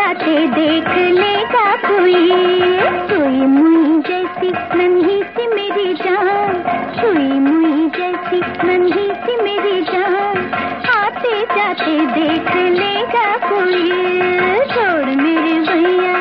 जाते देख लेगा कोई। सुई मुई जैसी नन्ही सी मेरी जान, सुई मुई जैसी नन्ही सी मेरी जान, आते जाते देख लेगा कोई। छोड़ मेरे भैया।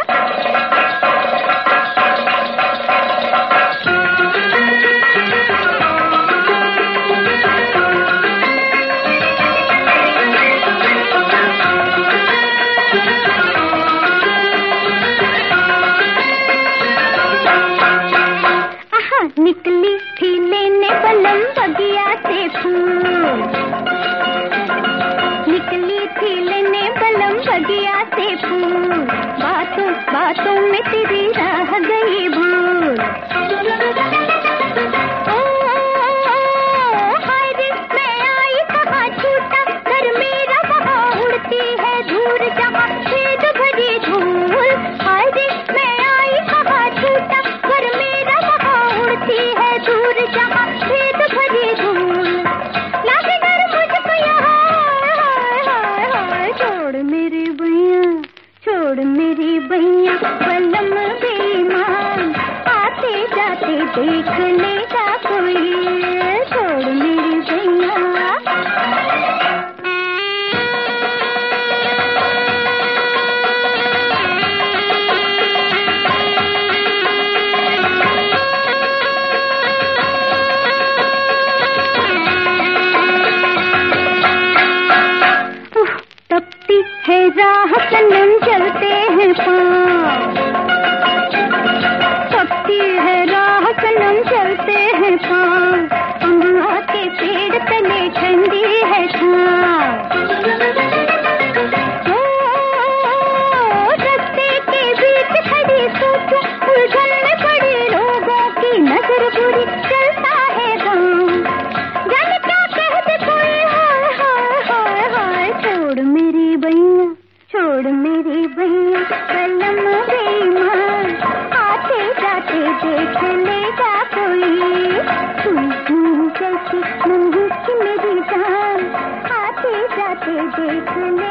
निकली थी लेने बलम बगिया से फूल, निकली थी लेने बलम बगिया से फूल, बातों बातों में तेरी राह गई भूल। हाय रे मैं आई कहाँ छूटा, घर मेरा वहाँ उड़ती है दूर जहाँ छेद भरी धूल। हाय रे मैं आई कहाँ छूटा, घर मेरा वहाँ उड़ती है दूर जहाँ छेद भरी धूल। लागे डर मुझको यहाँ, हाय हाय छोड़ मेरी भैया, छोड़ मेरी भैया। बलम बेईमान आते जाते देख लेगा कोई। छोड़ मेरी भैया। तपती है राह सनम चलते हैं पाँव, तपती है राह सनम चलते हैं पाँव, अमवा के पेड़ तले ठंडी है छाँव। रास्ते के बीच खड़ी सोचूं, उलझन में पड़ी लोगों की नजर बुरी, चलता है गाँव जाने क्या कह दे कोई। हाय हाय हाय हाय छोड़ मेरी भैया, छोड़ मेरी भैया। बलम बेईमान आते जाते देख लेगा कोई। सुई जैसी नन्ही सी मेरी जान, आते जाते देख ले